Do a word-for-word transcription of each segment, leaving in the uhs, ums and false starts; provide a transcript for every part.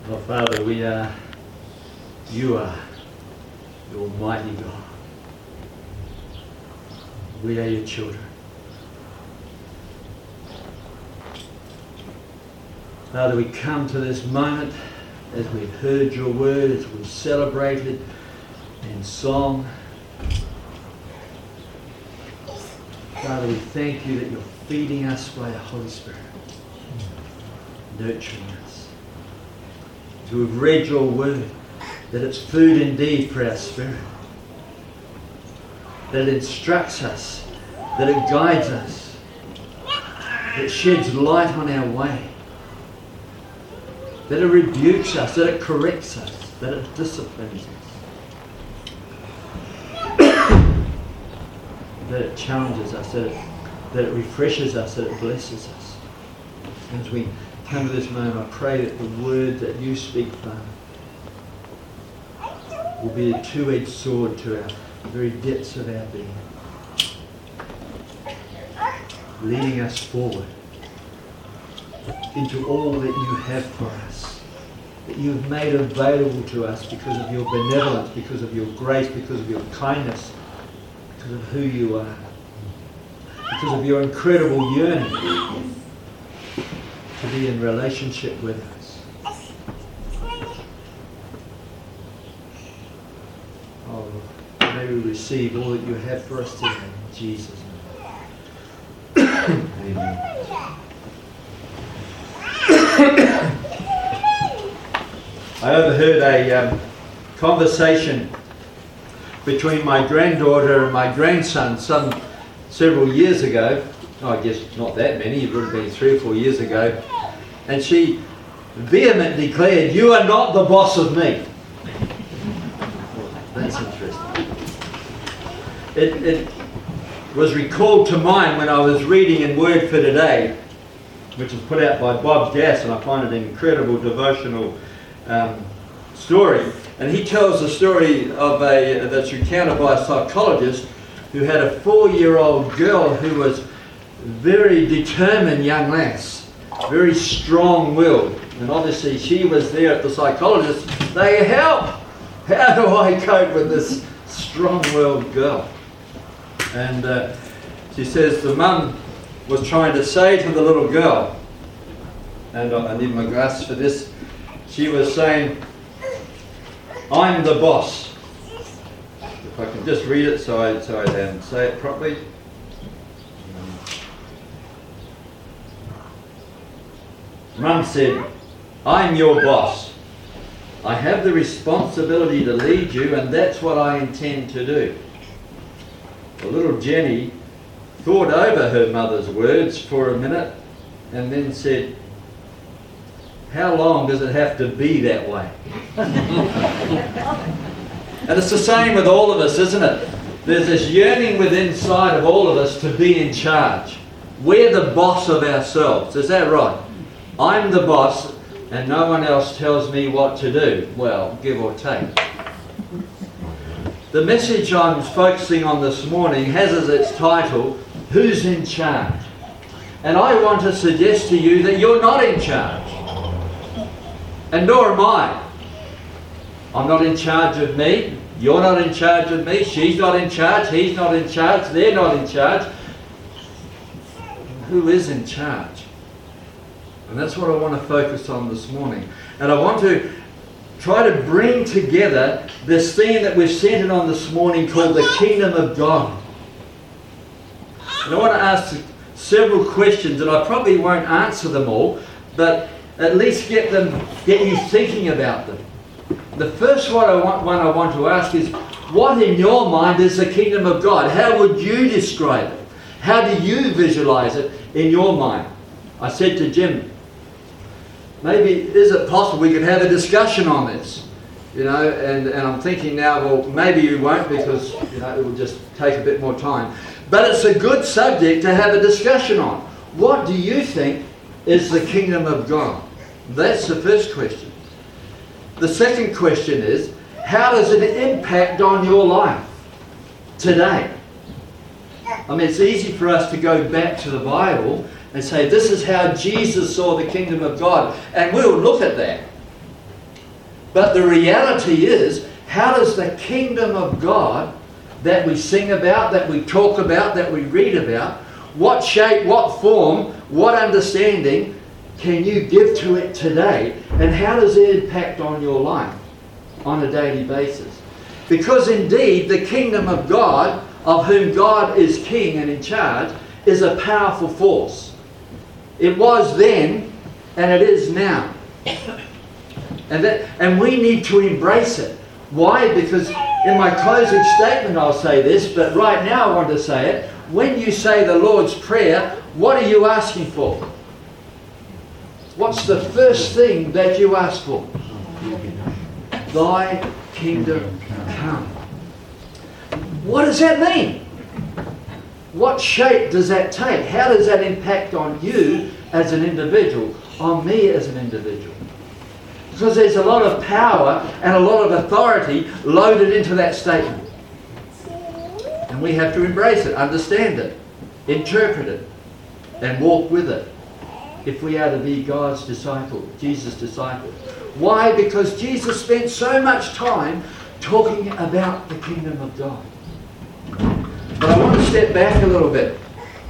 Oh, Father, we are, you are the Almighty God. We are your children. Father, we come to this moment as we've heard your word, as we've celebrated in song. Father, we thank you that you're feeding us by the Holy Spirit, nurturing us. As we've read your word, that it's food indeed for our spirit, that it instructs us, that it guides us, that it sheds light on our way, that it rebukes us, that it corrects us, that it disciplines us, that it challenges us, that it, that it refreshes us, that it blesses us. As we come to this moment, I pray that the word that you speak, Father, will be a two-edged sword to our very depths of our being, leading us forward into all that you have for us, that you have made available to us because of your benevolence, because of your grace, because of your kindness, because of who you are, because of your incredible yearning to be in relationship with us. Oh, may we receive all that you have for us today in Jesus' name. Amen. I overheard a um, conversation between my granddaughter and my grandson some several years ago. Oh, I guess not that many, it would have been three or four years ago. And she vehemently declared, "You are not the boss of me." That's interesting. It, it was recalled to mind when I was reading in Word for Today, which is put out by Bob Gass, and I find it an incredible devotional um, story. And he tells the story of a that's recounted by a psychologist who had a four-year-old girl who was very determined young lass, very strong-willed. And obviously she was there at the psychologist saying, "Help! How do I cope with this strong-willed girl?" And uh, she says the mum was trying to say to the little girl, and I need my glasses for this, she was saying, "I'm the boss." If I can just read it so I, so I um, say it properly. Mum said, "I'm your boss. I have the responsibility to lead you, and that's what I intend to do." The little Jenny thought over her mother's words for a minute and then said, "How long does it have to be that way?" And it's the same with all of us, isn't it? There's this yearning within inside of all of us to be in charge. We're the boss of ourselves. Is that right? I'm the boss and no one else tells me what to do. Well, give or take. The message I'm focusing on this morning has as its title, "Who's in Charge?" And I want to suggest to you that you're not in charge. And nor am I. I'm not in charge of me. You're not in charge of me. She's not in charge. He's not in charge. They're not in charge. Who is in charge? And that's what I want to focus on this morning. And I want to try to bring together this theme that we've centered on this morning called the Kingdom of God. And I want to ask several questions, and I probably won't answer them all, but at least get them, get you thinking about them. The first one I want, one I want to ask is, what in your mind is the Kingdom of God? How would you describe it? How do you visualize it in your mind? I said to Jim, maybe is it possible we could have a discussion on this? You know, and, and I'm thinking now, well, maybe you won't because, you know, it will just take a bit more time. But it's a good subject to have a discussion on. What do you think is the Kingdom of God? That's the first question. The second question is, how does it impact on your life today? I mean, it's easy for us to go back to the Bible and say, this is how Jesus saw the Kingdom of God, and we'll look at that. But the reality is, how does the kingdom of God that we sing about, that we talk about, that we read about, what shape, what form, what understanding can you give to it today? And how does it impact on your life on a daily basis? Because indeed, the kingdom of God, of whom God is king and in charge, is a powerful force. It was then, and it is now. And, that, and we need to embrace it. Why? Because in my closing statement I'll say this, but right now I want to say it. When you say the Lord's Prayer, what are you asking for? What's the first thing that you ask for? Thy kingdom come. What does that mean? What shape does that take? How does that impact on you as an individual, on me as an individual? Because there's a lot of power and a lot of authority loaded into that statement. And we have to embrace it, understand it, interpret it, and walk with it if we are to be God's disciple, Jesus' disciple. Why? Because Jesus spent so much time talking about the kingdom of God. But I want to step back a little bit.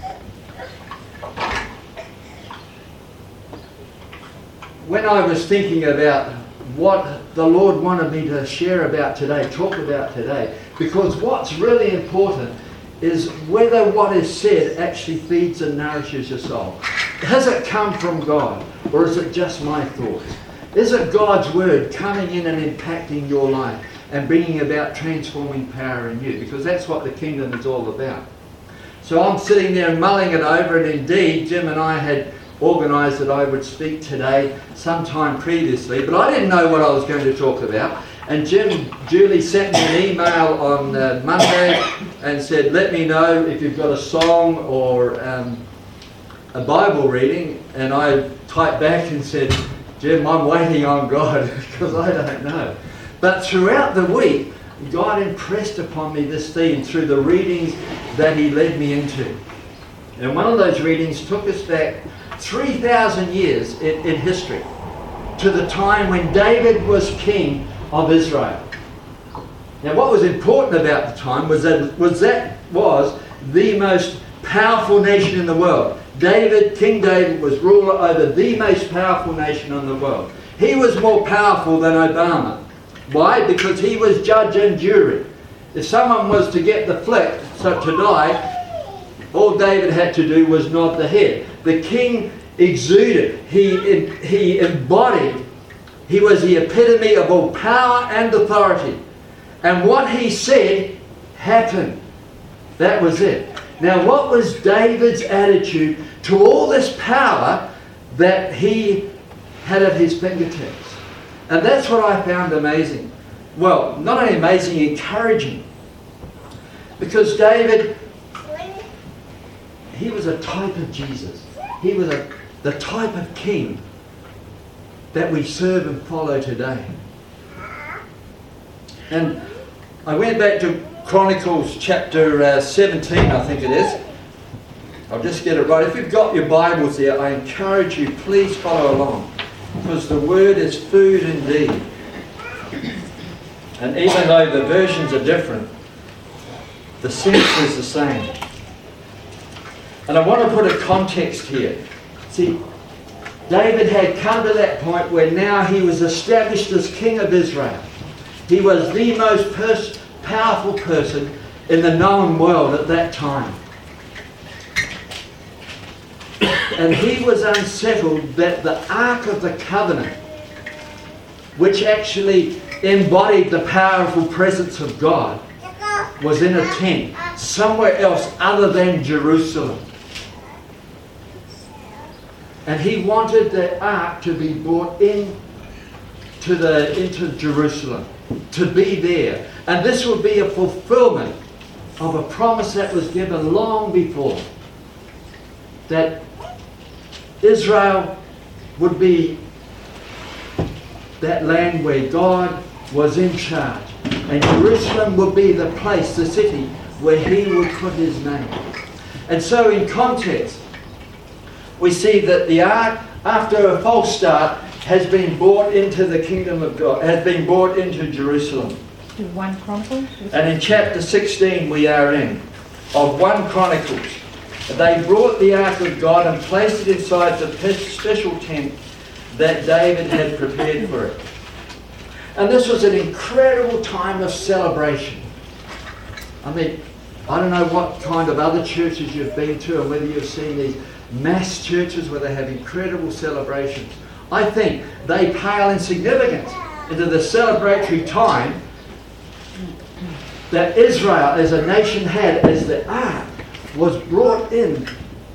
When I was thinking about what the Lord wanted me to share about today, talk about today, because what's really important is whether what is said actually feeds and nourishes your soul. Has it come from God, or is it just my thoughts? Is it God's word coming in and impacting your life and bringing about transforming power in you? Because that's what the kingdom is all about. So I'm sitting there mulling it over, and indeed Jim and I had organised that I would speak today sometime previously, but I didn't know what I was going to talk about. And Jim Julie sent me an email on uh, Monday and said, let me know if you've got a song or um, a Bible reading. And I typed back and said, Jim, I'm waiting on God because I don't know. But throughout the week, God impressed upon me this theme through the readings that he led me into. And one of those readings took us back three thousand years in, in history, to the time when David was king of Israel. Now what was important about the time was that was that was the most powerful nation in the world. David, King David, was ruler over the most powerful nation in the world. He was more powerful than Obama. Why? Because he was judge and jury. If someone was to get the flick, so to die, all David had to do was nod the head. The king exuded, he, he embodied, he was the epitome of all power and authority. And what he said happened. That was it. Now what was David's attitude to all this power that he had at his fingertips? And that's what I found amazing. Well, not only amazing, encouraging. Because David, he was a type of Jesus. He was a, the type of king that we serve and follow today. And I went back to Chronicles chapter uh, seventeen, I think it is. I'll just get it right. If you've got your Bibles there, I encourage you, please follow along. Because the word is food indeed. And even though the versions are different, the sense is the same. And I want to put a context here. See, David had come to that point where now he was established as king of Israel. He was the most pers- powerful person in the known world at that time. And he was unsettled that the Ark of the Covenant, which actually embodied the powerful presence of God, was in a tent somewhere else other than Jerusalem. And he wanted the ark to be brought in to the into Jerusalem, to be there. And this would be a fulfillment of a promise that was given long before, that Israel would be that land where God was in charge, and Jerusalem would be the place, the city, where he would put his name. And so in context, we see that the ark, after a false start, has been brought into the kingdom of God, has been brought into Jerusalem. To First Chronicles. And in chapter sixteen we are in, of First Chronicles. They brought the ark of God and placed it inside the special tent that David had prepared for it. And this was an incredible time of celebration. I mean, I don't know what kind of other churches you've been to or whether you've seen these mass churches where they have incredible celebrations. I think they pale in significance into the celebratory time that Israel as a nation had as the ark was brought in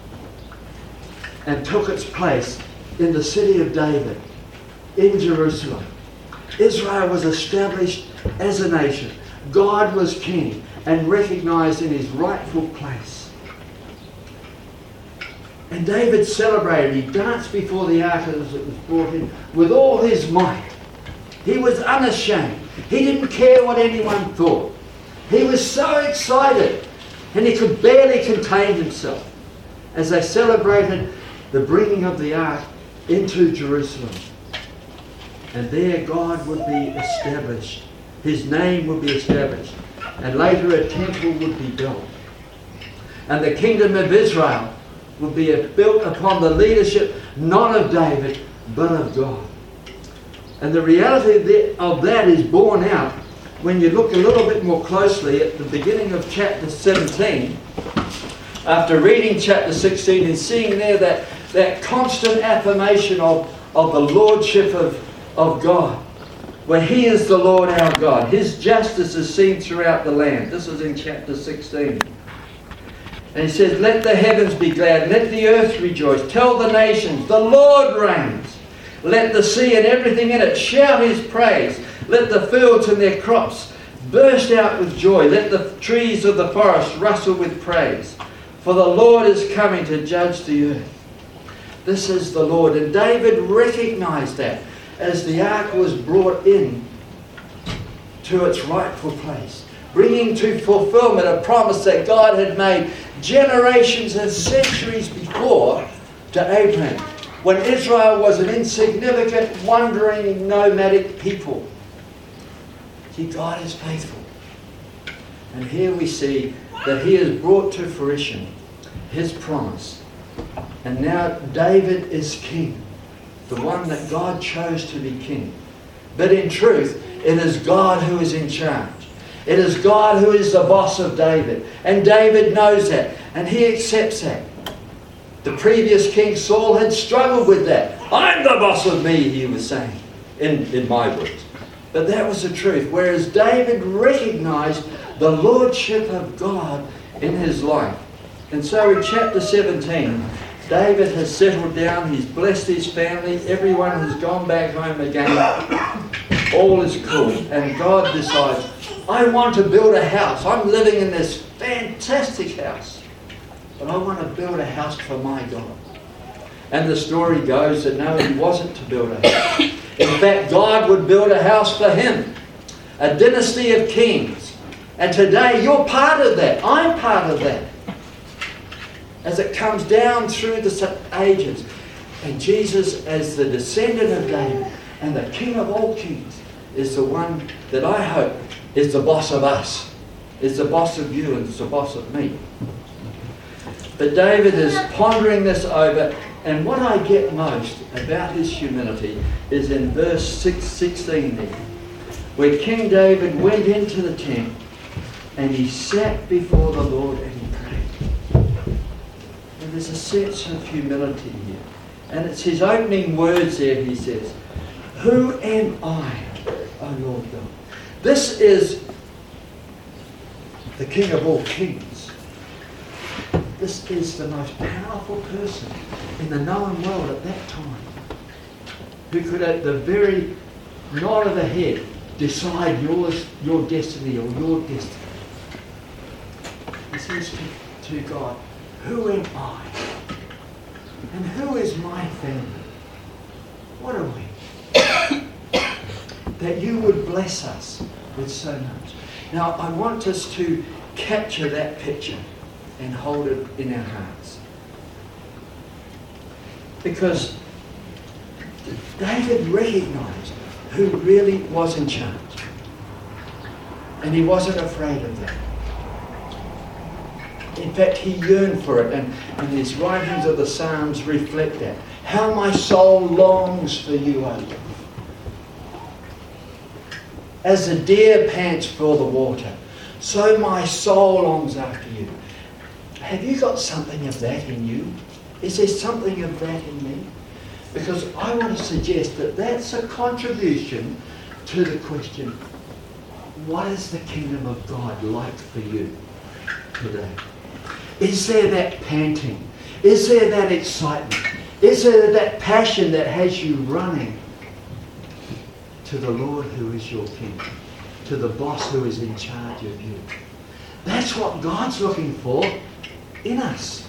and took its place in the city of David, in Jerusalem. Israel was established as a nation. God was king and recognized in his rightful place. And David celebrated. He danced before the ark as it was brought in with all his might. He was unashamed. He didn't care what anyone thought. He was so excited, and he could barely contain himself as they celebrated the bringing of the ark into Jerusalem. And there God would be established. His name would be established. And later a temple would be built. And the kingdom of Israel would be built upon the leadership not of David, but of God. And the reality of that is borne out when you look a little bit more closely at the beginning of chapter seventeen, after reading chapter sixteen and seeing there that, that constant affirmation of, of the lordship of, of God, where he is the Lord our God. His justice is seen throughout the land. This is in chapter sixteen. And he says, let the heavens be glad, let the earth rejoice. Tell the nations, the Lord reigns. Let the sea and everything in it shout his praise. Let the fields and their crops burst out with joy. Let the trees of the forest rustle with praise. For the Lord is coming to judge the earth. This is the Lord. And David recognized that as the ark was brought in to its rightful place, bringing to fulfillment a promise that God had made generations and centuries before to Abraham, when Israel was an insignificant, wandering, nomadic people. See, God is faithful. And here we see that he has brought to fruition his promise. And now David is king, the one that God chose to be king. But in truth, it is God who is in charge. It is God who is the boss of David. And David knows that. And he accepts that. The previous king, Saul, had struggled with that. I'm the boss of me, he was saying, in, in my words. But that was the truth. Whereas David recognized the lordship of God in his life. And so in chapter seventeen, David has settled down. He's blessed his family. Everyone has gone back home again. All is cool. And God decides, I want to build a house. I'm living in this fantastic house. But I want to build a house for my God. And the story goes that no, he wasn't to build a house. In fact, God would build a house for him. A dynasty of kings. And today you're part of that. I'm part of that. As it comes down through the ages. And Jesus, as the descendant of David and the King of all kings, is the one that I hope is the boss of us. Is the boss of you and is the boss of me. But David is pondering this over, and what I get most about his humility is in verse six, sixteen there, where King David went into the tent and he sat before the Lord and he prayed. And there's a sense of humility here. And it's his opening words there, he says, who am I, O Lord God? This is the King of all kings. This is the most powerful person in the known world at that time, who could at the very nod of a head decide yours, your destiny or your destiny. He says to, to God, who am I? And who is my family? What are we? That you would bless us with so much. Now I want us to capture that picture and hold it in our hearts. Because David recognized who really was in charge. And he wasn't afraid of that. In fact, he yearned for it, and, and his writings of the Psalms reflect that. How my soul longs for you, O Lord. As the deer pants for the water, so my soul longs after you. Have you got something of that in you? Is there something of that in me? Because I want to suggest that that's a contribution to the question, what is the kingdom of God like for you today? Is there that panting? Is there that excitement? Is there that passion that has you running to the Lord who is your King, to the boss who is in charge of you? That's what God's looking for in us.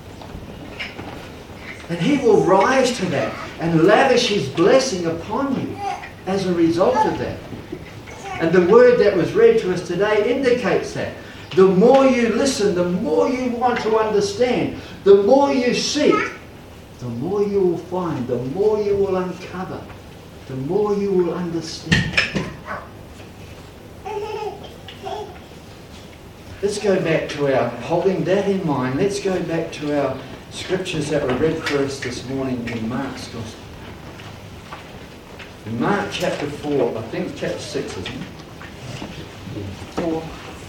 And he will rise to that and lavish his blessing upon you as a result of that. And the word that was read to us today indicates that. The more you listen, the more you want to understand, the more you seek, the more you will find, the more you will uncover, the more you will understand. Let's go back to our, holding that in mind, let's go back to our scriptures that were read for us this morning in Mark's Gospel. In Mark chapter four, I think it's chapter six, isn't it? Four.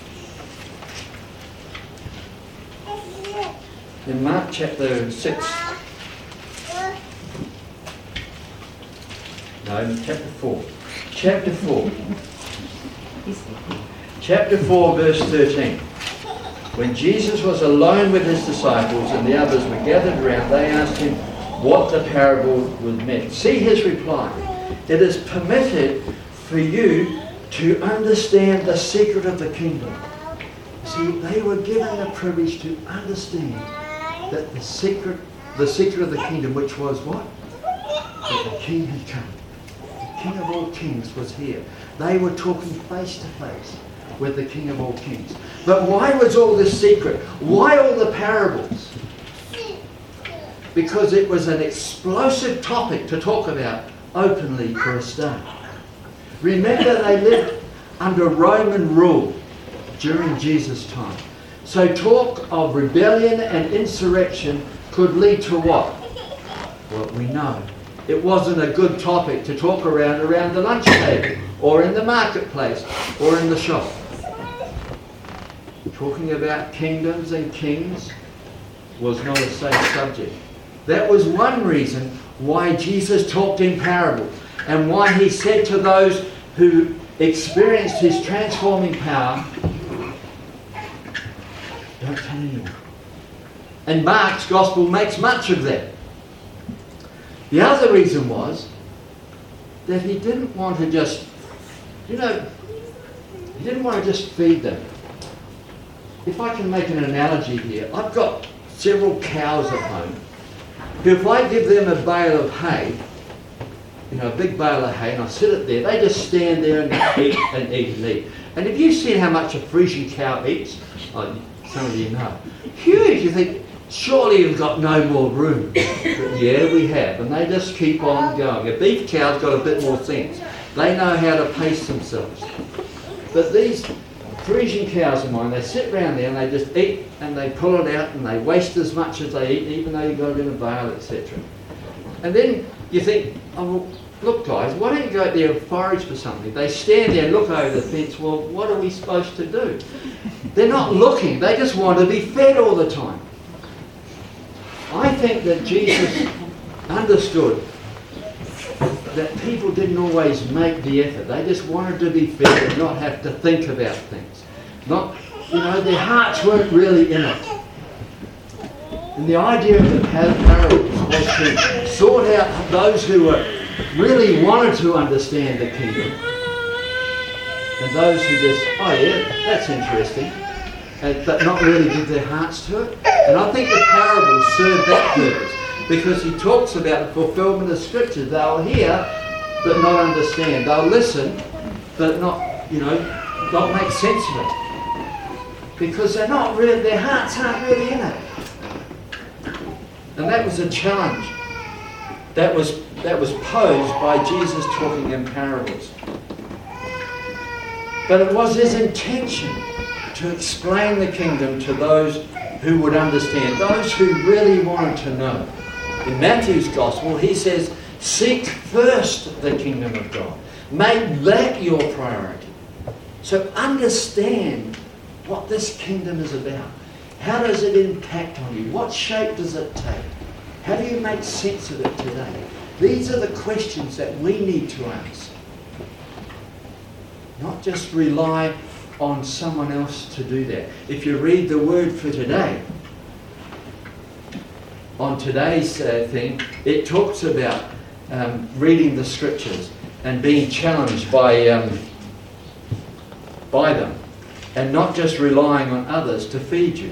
In Mark chapter six. No, in chapter four. Chapter four. Chapter four, verse thirteen. When Jesus was alone with his disciples and the others were gathered around, they asked him what the parable was meant. See his reply. It is permitted for you to understand the secret of the kingdom. See, they were given the privilege to understand that the secret, the secret of the kingdom, which was what? That the King had come. The King of all kings was here. They were talking face to face with the King of all kings. But why was all this secret? Why all the parables? Because it was an explosive topic to talk about openly for a start. Remember, they lived under Roman rule during Jesus' time. So talk of rebellion and insurrection could lead to what? Well, we know. It wasn't a good topic to talk around around the lunch table or in the marketplace or in the shop. Talking about kingdoms and kings was not a safe subject. That was one reason why Jesus talked in parables and why he said to those who experienced his transforming power, don't tell anyone. And Mark's Gospel makes much of that. The other reason was that he didn't want to just, you know, he didn't want to just feed them. If I can make an analogy here, I've got several cows at home. If I give them a bale of hay, you know, a big bale of hay, and I sit it there, they just stand there and eat and eat and eat. And if you've seen how much a Frisian cow eats, oh, some of you know, huge. You think, surely you've got no more room. But yeah, we have. And they just keep on going. A beef cow's got a bit more sense. They know how to pace themselves. But these Frisian cows of mine, they sit around there and they just eat and they pull it out and they waste as much as they eat, even though you've got it in a bale, et cetera. And then you think, oh, well, look guys, why don't you go out there and forage for something? They stand there and look over the fence, well, what are we supposed to do? They're not looking, they just want to be fed all the time. I think that Jesus understood that people didn't always make the effort. They just wanted to be fed and not have to think about things. Not, you know, their hearts weren't really in it. And the idea of the parables was to sort out those who were really wanted to understand the kingdom and those who just, oh yeah, that's interesting, and, but not really give their hearts to it. And I think the parables serve that purpose, because he talks about the fulfillment of scriptures. They'll hear but not understand. They'll listen but not, you know, not make sense of it, because they're not really, their hearts aren't really in it. And that was a challenge that was that was posed by Jesus talking in parables. But it was his intention to explain the kingdom to those who would understand, those who really wanted to know. In Matthew's Gospel, he says, seek first the kingdom of God. Make that your priority. So understand what this kingdom is about. How does it impact on you? What shape does it take? How do you make sense of it today? These are the questions that we need to ask. Not just rely on someone else to do that. If you read the word for today, on today's uh, thing, it talks about um, reading the scriptures and being challenged by, um, by them, and not just relying on others to feed you.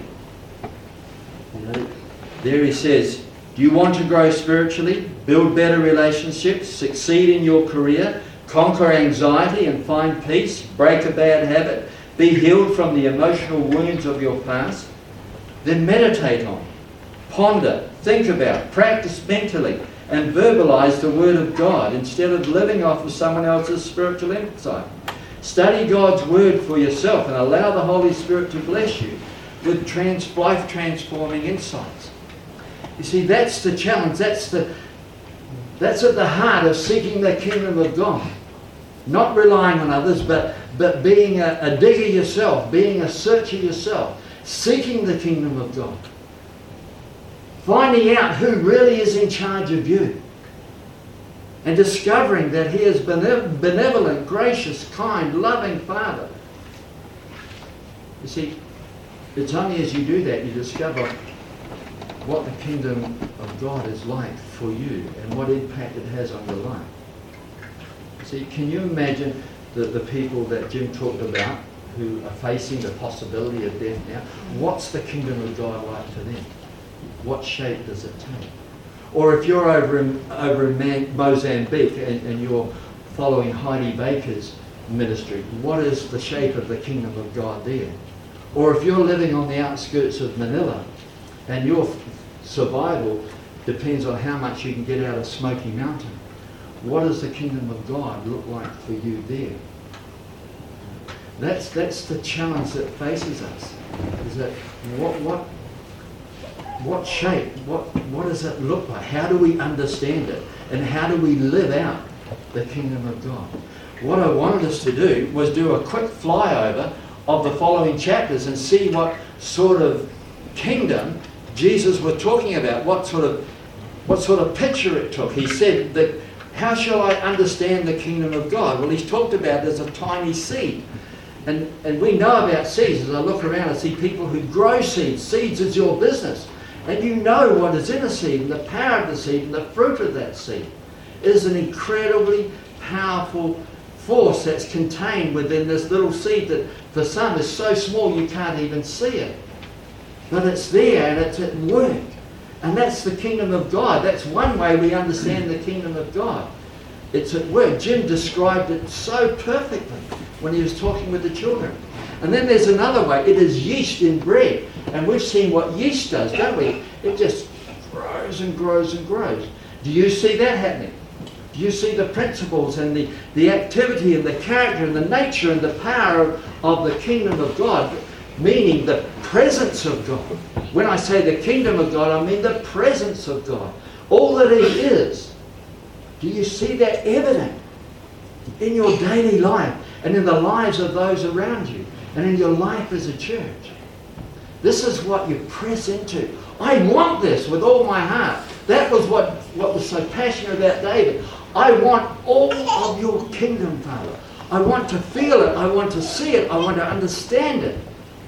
You know, there he says, do you want to grow spiritually, build better relationships, succeed in your career, conquer anxiety and find peace, break a bad habit, be healed from the emotional wounds of your past? Then meditate on, ponder, think about, practice mentally, and verbalize the Word of God instead of living off of someone else's spiritual insight. Study God's Word for yourself and allow the Holy Spirit to bless you with trans- life-transforming insights. You see, that's the challenge. That's the that's at the heart of seeking the kingdom of God. Not relying on others, but, but being a, a digger yourself, being a searcher yourself, seeking the kingdom of God. Finding out who really is in charge of you. And discovering that He is benev- benevolent, gracious, kind, loving Father. You see, it's only as you do that you discover what the kingdom of God is like for you and what impact it has on your life. See, can you imagine the, the people that Jim talked about who are facing the possibility of death now? What's the kingdom of God like to them? What shape does it take? Or if you're over in, over in Man, Mozambique and, and you're following Heidi Baker's ministry, what is the shape of the kingdom of God there? Or if you're living on the outskirts of Manila and your survival depends on how much you can get out of Smoky Mountain, what does the kingdom of God look like for you there? That's that's the challenge that faces us. Is that what what what shape? What what does it look like? How do we understand it? And how do we live out the kingdom of God? What I wanted us to do was do a quick flyover of the following chapters and see what sort of kingdom Jesus was talking about, what sort of what sort of picture it took. He said that, how shall I understand the kingdom of God? Well, he's talked about it as a tiny seed. And, and we know about seeds. As I look around, I see people who grow seeds. Seeds is your business. And you know what is in a seed and the power of the seed and the fruit of that seed. It is an incredibly powerful force that's contained within this little seed that for some is so small you can't even see it. But it's there and it's at work. And that's the kingdom of God. That's one way we understand the kingdom of God. It's at work. Jim described it so perfectly when he was talking with the children. And then there's another way. It is yeast in bread. And we've seen what yeast does, don't we? It just grows and grows and grows. Do you see that happening? Do you see the principles and the, the activity and the character and the nature and the power of, of the kingdom of God? Meaning the presence of God. When I say the kingdom of God, I mean the presence of God. All that He is. Do you see that evident in your daily life and in the lives of those around you and in your life as a church? This is what you press into. I want this with all my heart. That was what, what was so passionate about David. I want all of your kingdom, Father. I want to feel it. I want to see it. I want to understand it.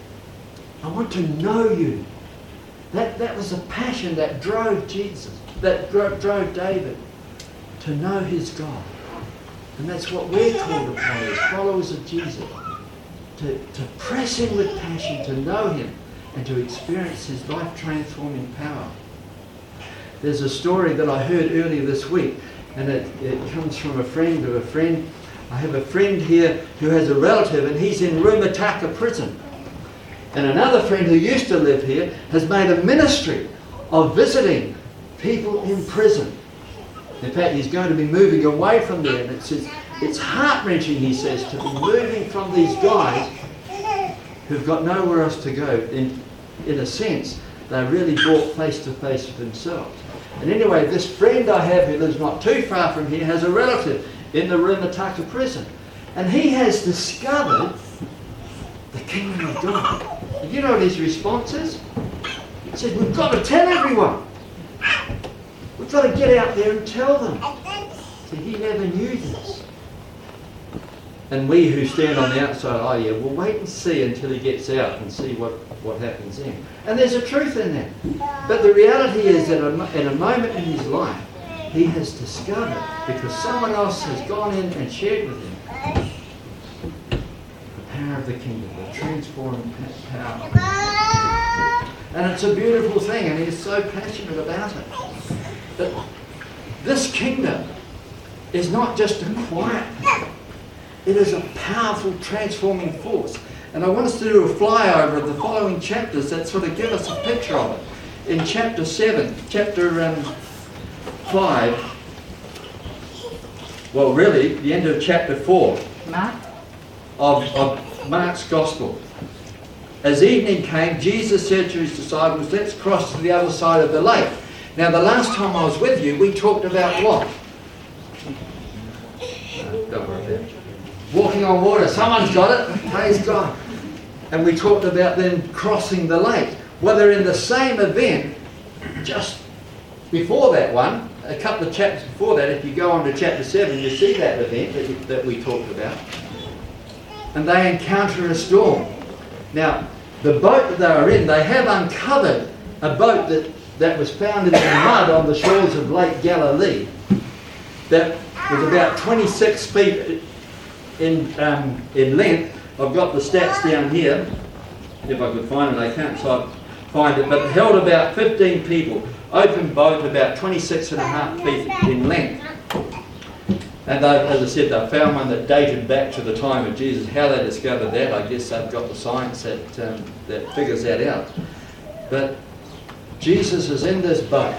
I want to know you. That, that was a passion that drove Jesus, that dro- drove David to know his God. And that's what we're called upon as followers of Jesus. To, to press in with passion, to know Him, and to experience His life-transforming power. There's a story that I heard earlier this week, and it, it comes from a friend of a friend. I have a friend here who has a relative, and he's in Rumataka prison. And another friend who used to live here has made a ministry of visiting people in prison. In fact, he's going to be moving away from there. And it says, it's heart-wrenching, he says, to be moving from these guys who've got nowhere else to go. In, in a sense, they're really brought face to face with themselves. And anyway, this friend I have who lives not too far from here has a relative in the Rumataka prison. And he has discovered the kingdom of God. And you know what his response is? He said, we've got to tell everyone. We've got to get out there and tell them. So he never knew this. And we who stand on the outside, oh yeah, we'll wait and see until he gets out and see what, what happens then. And there's a truth in that. But the reality is that in a moment in his life, he has discovered, because someone else has gone in and shared with him, the power of the kingdom, the transforming power of the kingdom. And it's a beautiful thing, and he's so passionate about it. But this kingdom is not just a quiet thing. It is a powerful transforming force. And I want us to do a flyover of the following chapters that sort of give us a picture of it. In chapter seven, chapter um, five, well really, the end of chapter four Mark? Of, of Mark's Gospel. As evening came, Jesus said to his disciples, let's cross to the other side of the lake. Now the last time I was with you, we talked about what? No, don't worry about it. Walking on water. Someone's got it. Praise God. And we talked about them crossing the lake. Well, they're in the same event just before that one. A couple of chapters before that, if you go on to chapter seven, you see that event that, you, that we talked about. And they encounter a storm. Now, the boat that they are in, they have uncovered a boat that, that was found in the mud on the shores of Lake Galilee that was about twenty-six feet in, um, in length. I've got the stats down here. If I could find it, I can't so I find it. But it held about fifteen people. Open boat, about twenty-six and a half feet in length. And they, as I said, they found one that dated back to the time of Jesus. How they discovered that, I guess they've got the science that, um, that figures that out. But Jesus is in this boat.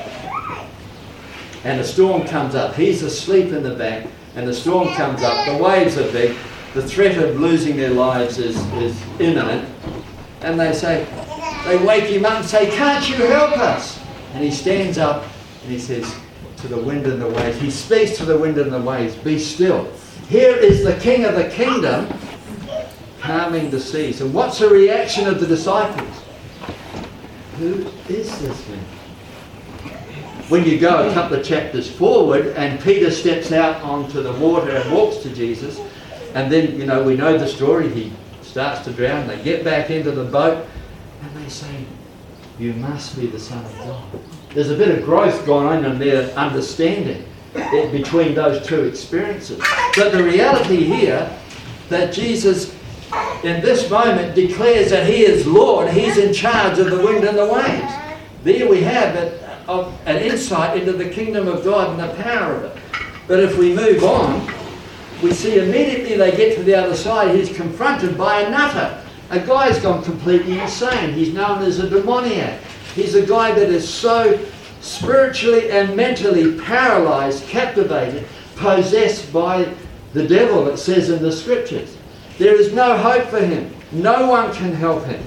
And a storm comes up. He's asleep in the back. And the storm comes up. The waves are big. The threat of losing their lives is, is imminent. And they say, they wake him up and say, can't you help us? And he stands up and he says to the wind and the waves, he speaks to the wind and the waves, be still. Here is the King of the kingdom calming the seas. And what's the reaction of the disciples? Who is this man? When you go a couple of chapters forward and Peter steps out onto the water and walks to Jesus, and then, you know, we know the story, he starts to drown, they get back into the boat and they say, you must be the Son of God. There's a bit of growth going on in their understanding between those two experiences. But the reality here, that Jesus in this moment declares that he is Lord, he's in charge of the wind and the waves. There we have it, of an insight into the kingdom of God and the power of it. But if we move on, we see immediately they get to the other side, he's confronted by a nutter. A guy's gone completely insane. He's known as a demoniac. He's a guy that is so spiritually and mentally paralyzed, captivated, possessed by the devil, it says in the scriptures. There is no hope for him. No one can help him.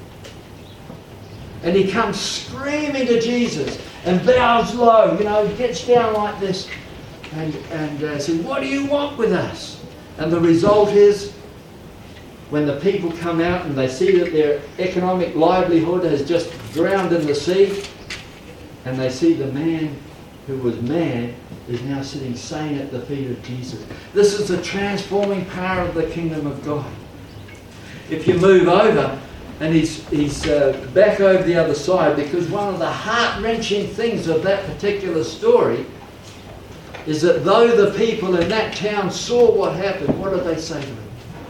And he comes screaming to Jesus and bows low, you know, gets down like this and, and uh, says, what do you want with us? And the result is, when the people come out and they see that their economic livelihood has just drowned in the sea, and they see the man who was mad is now sitting sane at the feet of Jesus. This is the transforming power of the kingdom of God. If you move over, and he's, he's uh, back over the other side, because one of the heart-wrenching things of that particular story is that though the people in that town saw what happened, what did they say to him?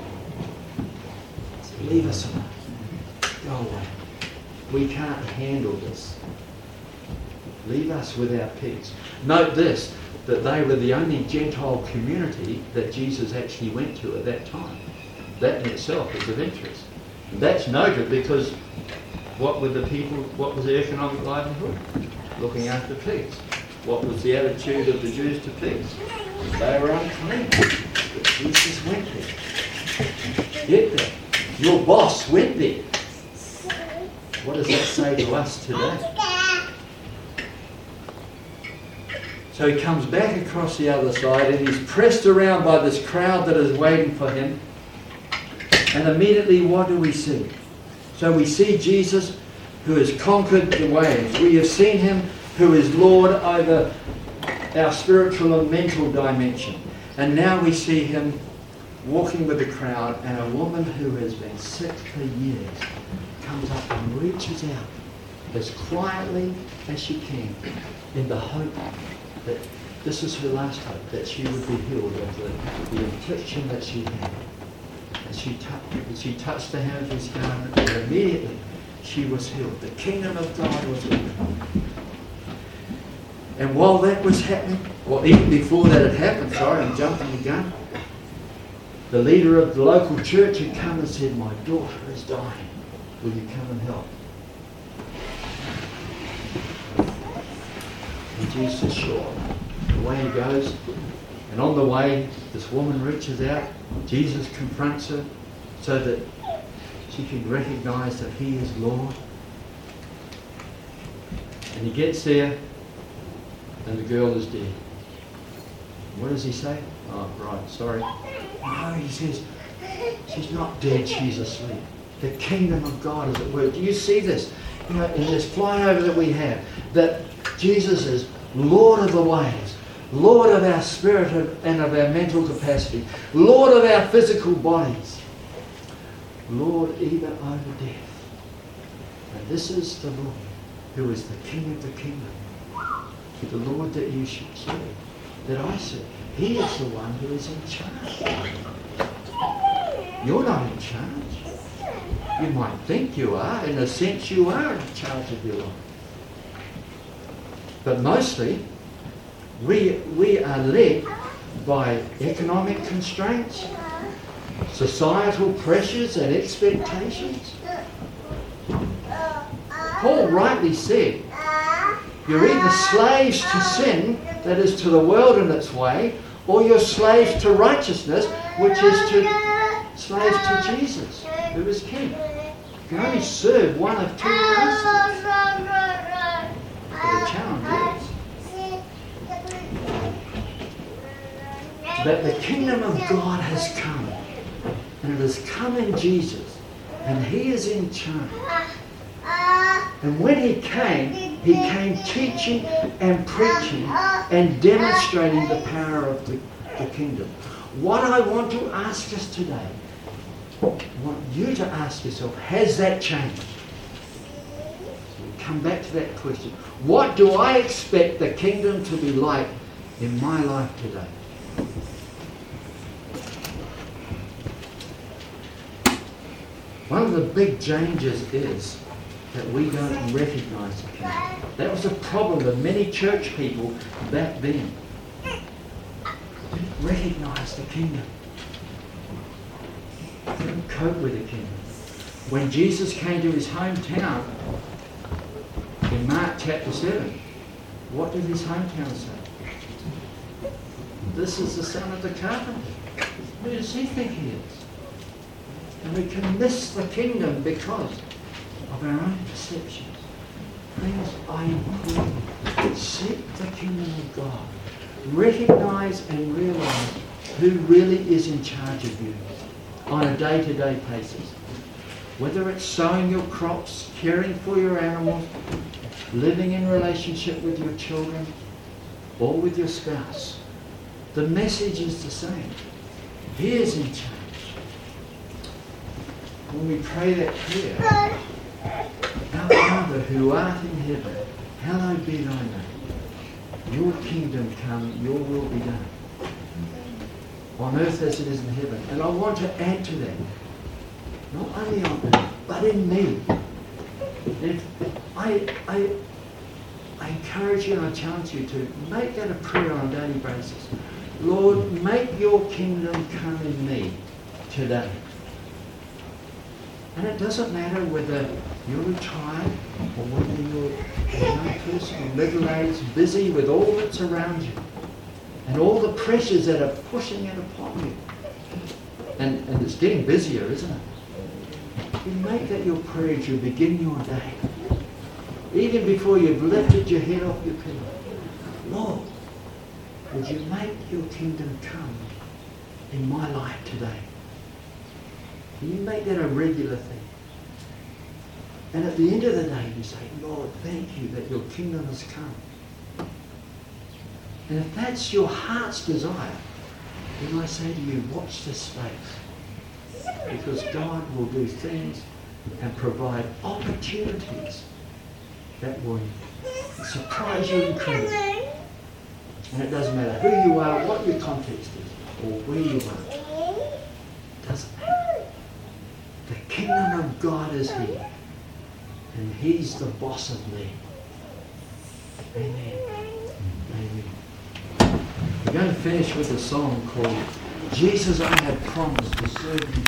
Leave us alone. Go away. We can't handle this. Leave us with our pigs. Note this, that they were the only Gentile community that Jesus actually went to at that time. That in itself is of interest. And that's noted because what were the people, what was their economic livelihood? Looking after pigs. What was the attitude of the Jews to pigs? They were unclean. But Jesus went there. Get there. Your boss went there. What does that say to us today? So he comes back across the other side and he's pressed around by this crowd that is waiting for him. And immediately what do we see? So we see Jesus who has conquered the waves. We have seen him who is Lord over our spiritual and mental dimension. And now we see him walking with the crowd, and a woman who has been sick for years comes up and reaches out as quietly as she can in the hope that this is her last hope, that she would be healed of the, the infliction that she had. And she, t- she touched the hem of his garment, and immediately she was healed. The kingdom of God was in her. And while that was happening, well, even before that had happened, sorry, I'm jumping the gun, the leader of the local church had come and said, my daughter is dying. Will you come and help? And Jesus says, sure. Away he goes. And on the way, this woman reaches out. Jesus confronts her so that she can recognize that he is Lord. And he gets there, and the girl is dead. What does he say? Oh, right, sorry. No, he says, she's not dead, she's asleep. The kingdom of God is at work. Do you see this? You know, in this flyover that we have, that Jesus is Lord of the waves, Lord of our spirit and of our mental capacity, Lord of our physical bodies, Lord even over death. And this is the Lord who is the King of the kingdom, the Lord that you should serve, that I serve. He is the one who is in charge. You're not in charge. You might think you are. In a sense, you are in charge of your life. But mostly, we, we are led by economic constraints, societal pressures and expectations. Paul rightly said, you're either slaves to sin, that is to the world and its way, or you're slaves to righteousness, which is to slaves to Jesus, who is King. You can only serve one of two masters. But the challenge is that the kingdom of God has come, and it has come in Jesus, and he is in charge. And when he came, he came teaching and preaching and demonstrating the power of the, the kingdom. What I want to ask us today, I want you to ask yourself, has that changed? So we come back to that question. What do I expect the kingdom to be like in my life today? One of the big changes is that we don't recognise the kingdom. That was a problem of many church people back then. They didn't recognise the kingdom. They didn't cope with the kingdom. When Jesus came to his hometown in Mark chapter seven, what did his hometown say? This is the son of the carpenter. Who does he think he is? And we can miss the kingdom because of our own perceptions. Friends, I implore you, seek the kingdom of God. Recognise and realise who really is in charge of you on a day-to-day basis. Whether it's sowing your crops, caring for your animals, living in relationship with your children, or with your spouse. The message is the same. He is in charge. When we pray that prayer, our Father who art in heaven, hallowed be thy name. Your kingdom come, your will be done. On earth as it is in heaven. And I want to add to that. Not only on earth, but in me. And I, I, I encourage you and I challenge you to make that a prayer on a daily basis. Lord, make your kingdom come in me today. And it doesn't matter whether you're retired or whether you're a young person or middle-aged, busy with all that's around you and all the pressures that are pushing it upon you. And, and it's getting busier, isn't it? You make that your prayer as you begin your day. Even before you've lifted your head off your pillow. Lord, would you make your kingdom come in my life today? Can you make that a regular thing? And at the end of the day, you say, Lord, thank you that your kingdom has come. And if that's your heart's desire, then I say to you, watch this space. Because God will do things and provide opportunities that will surprise you incredibly. And it doesn't matter who you are, what your context is, or where you are. It doesn't matter. The kingdom of God is here. And He's the boss of me. Amen. Amen. We're going to finish with a song called Jesus, I Have Promised to Serve You.